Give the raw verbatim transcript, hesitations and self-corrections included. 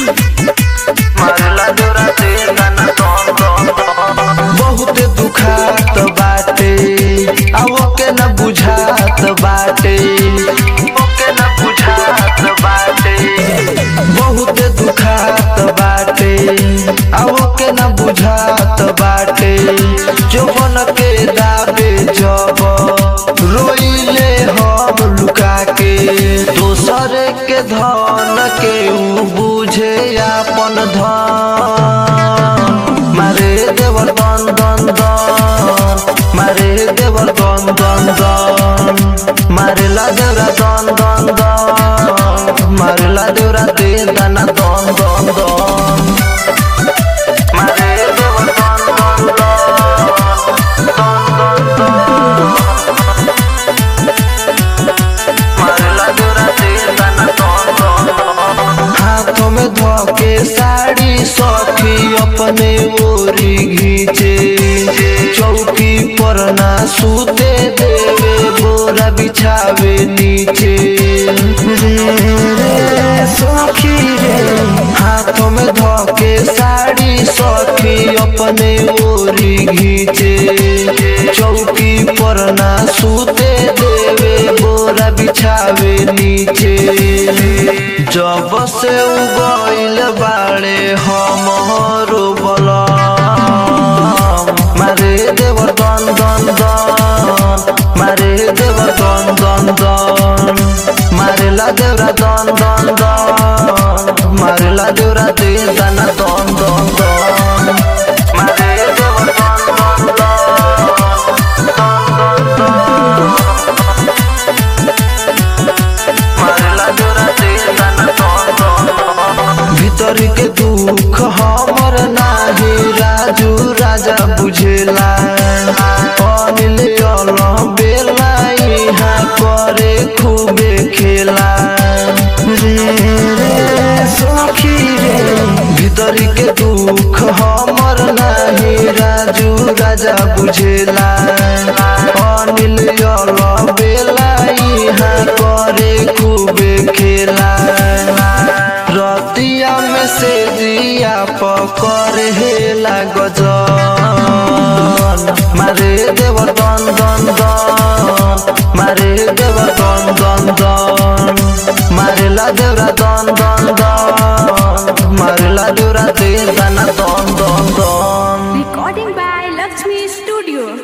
मारेला देवरा ते गाना दन दन दन। बहुत दुखात बाटे आवो के न बुझात बाटे, ओके न बुझात बाटे। बहुत दुखात बाटे आवो के न बुझात बाटे। जौवन के दाबे जब रोइले हम लुका के, दोसर के धन के उ बुझे अपन धन। मारे देवर दन दन दन, मारे देवर दन दन दन। मारेला देवरा दन दन दन, मारेला देवरा ते गाना दन दन दन। मारे देवर दन दन दन, दन दन दन। मारेला देवरा ते गाना दन दन दन। हाथों में धोके साड़ी सखी अपने ओरी घींचे, चौकी पर ना सूते देवे बोरा बिछावे नीचे। रे रे सखी रे, हाथों में धोके साड़ी सखी अपने ओरी घींचे, चौकी पर ना सूते देवे बोरा बिछावे नीचे। जब से उगइल बाड़े हमरो बलम, मारे देवर दन दन दन, मारे देवर दन दन दन। मारेला देवरा दन दन दन, मारेला देवरा ते गाना दन दन दन। मारे देवर दन दन दन, दन दन दन। मारेला देवरा ते गाना दन दन दन। भीतर के दुख हमर नाही राजू राजा बुझेला, अनिल अलम बेला इहाँ करे खूबे खेला। रे रे सखी रे, भीतर के दुख हमर नाही राजू राजा बुझेला, अनिल अलम बेला इहाँ करे खूबे खेला। रतिया में से दिया पकड़ हेला गजन, मारे देवर दन दन दन, मारे देवर दन दन दन। मारेला देवरा दन दन दन, मारेला देवरा ते गाना दन दन दन। Recording by Lakshmi Studio.